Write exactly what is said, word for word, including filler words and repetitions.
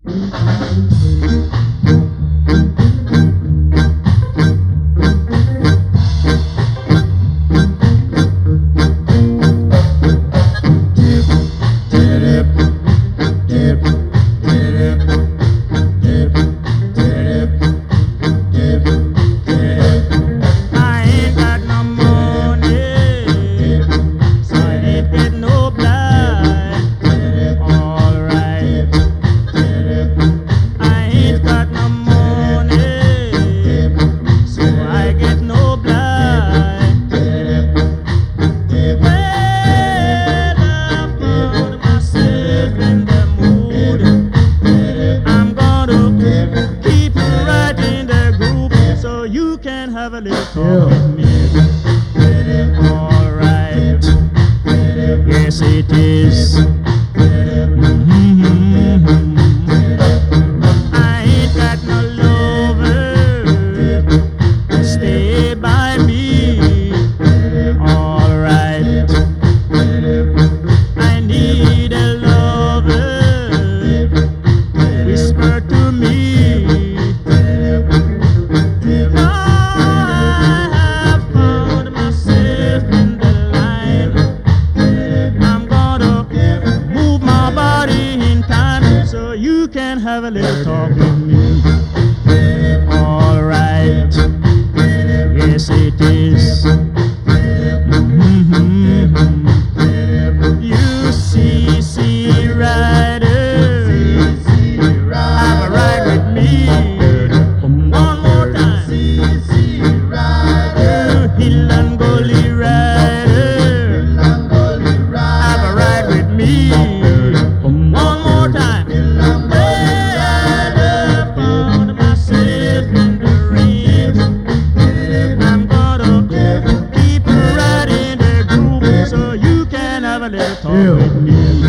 Have a little talk with me. All right. Yes, it is. Mm-hmm. I ain't got no lover. Stay by me. All right. I need a lover. Whisper to me. You can have a little talk with me. All right. Yes, it is. Mm-hmm. You see, see, rider, have a ride with me. One more time. You hill and gully rider, have a ride with me. One more time. Talk with me.